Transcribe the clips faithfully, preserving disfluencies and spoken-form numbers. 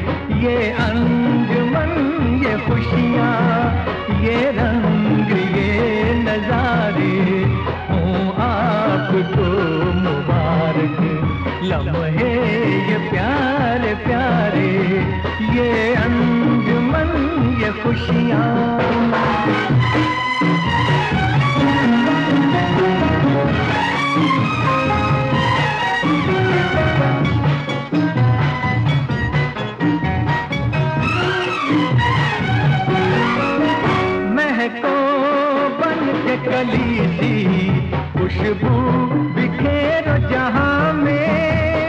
ये अंजुमन ये खुशियाँ, ये रंग ये नजारे हों आपको मुबारक। लम्हे ये प्यारे प्यारे, ये अंजुमन ये खुशियाँ। महको बन के कली सी खुशबू बिखेरो जहां में,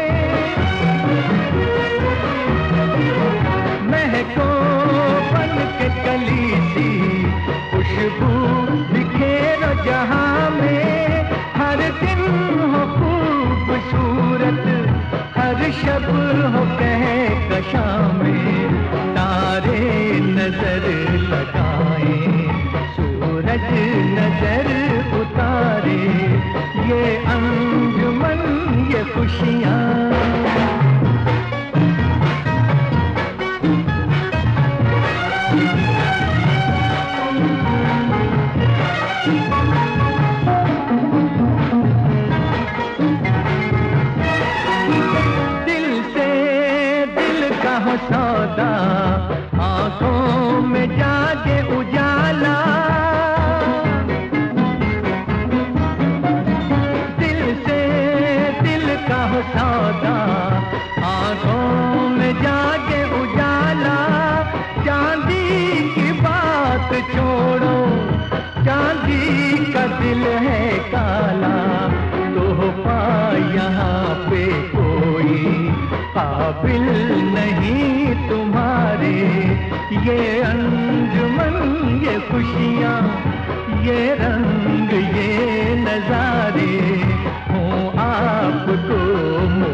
महको बन के कली सी खुशबू बिखेरो जहां में। हर दिन हो खूबसूरत, हर शब हो कहकशा में। तारे नजर लगाएं, सूरज नजर उतारे, ये अंजुमन ये खुशियाँ। दिल से दिल का हो सौदा, आंखों में जागे उजाला। दिल से दिल का हो सौदा, आंखों में जागे उजाला। चांदी की बात छोड़ो, चांदी का दिल है काला। तोहफा यहाँ पे कोई काबिल नहीं तुम्हारे। ये अंजुमन ये खुशियाँ, ये रंग ये नजारे हों आपको